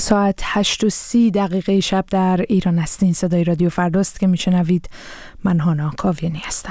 ساعت 8:30 شب در ایران هستین. صدای رادیو فرداست که میشنوید. من هانا کاویانی هستم.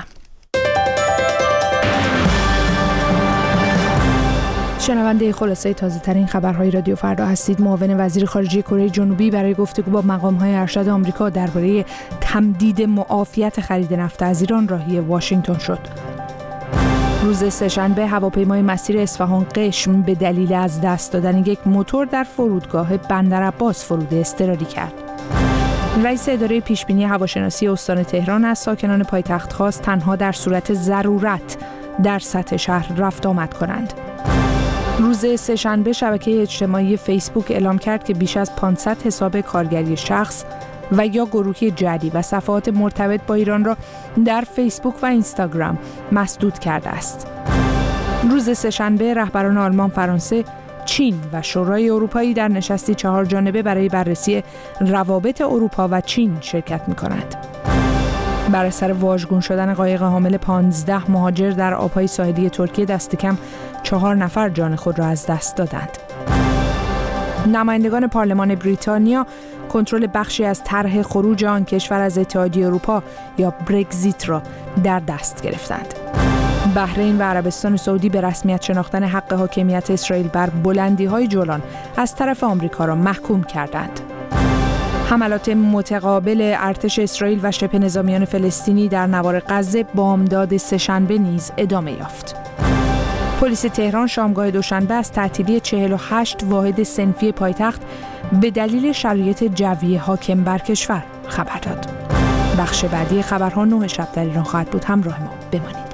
شنونده خلاصه تازه ترین خبرهای رادیو فردا هستید. معاون وزیر خارجه کره جنوبی برای گفتگو با مقام‌های ارشد آمریکا درباره تمدید معافیت خرید نفت از ایران راهی واشنگتن شد. روز سه‌شنبه هواپیمای مسیر اصفهان قشم به دلیل از دست دادن یک موتور در فرودگاه بندرعباس فرود اضطراری کرد. رئیس اداره پیشبینی هواشناسی استان تهران از ساکنان پایتخت خواست تنها در صورت ضرورت در سطح شهر رفت آمد کنند. روز سه‌شنبه شبکه اجتماعی فیسبوک اعلام کرد که بیش از 500 حساب کارگری شخص و یا گروهی جعلی و صفحات مرتبط با ایران را در فیسبوک و اینستاگرام مسدود کرده است. روز سه‌شنبه رهبران آلمان، فرانسه، چین و شورای اروپایی در نشستی 4 جانبه برای بررسی روابط اروپا و چین شرکت می‌کنند. بر اثر واژگون شدن قایق حامل 15 مهاجر در آب‌های ساحلی ترکیه دست کم 4 نفر جان خود را از دست دادند. نمایندگان پارلمان بریتانیا کنترل بخشی از طرح خروج آن کشور از اتحادیه اروپا یا برگزیت را در دست گرفتند. بحرین و عربستان سعودی به رسمیت شناختن حق حاکمیت اسرائیل بر بلندی‌های جولان از طرف آمریکا را محکوم کردند. حملات متقابل ارتش اسرائیل و شبه نظامیان فلسطینی در نوار غزه بامداد سه‌شنبه نیز ادامه یافت. پلیس تهران شامگاه دوشنبه از تعطیلی 48 واحد صنفی پایتخت به دلیل شرایط جوی حاکم بر کشور خبر داد. بخش بعدی خبرها 9 شب در ایران خواهد بود. همراه ما بمانید.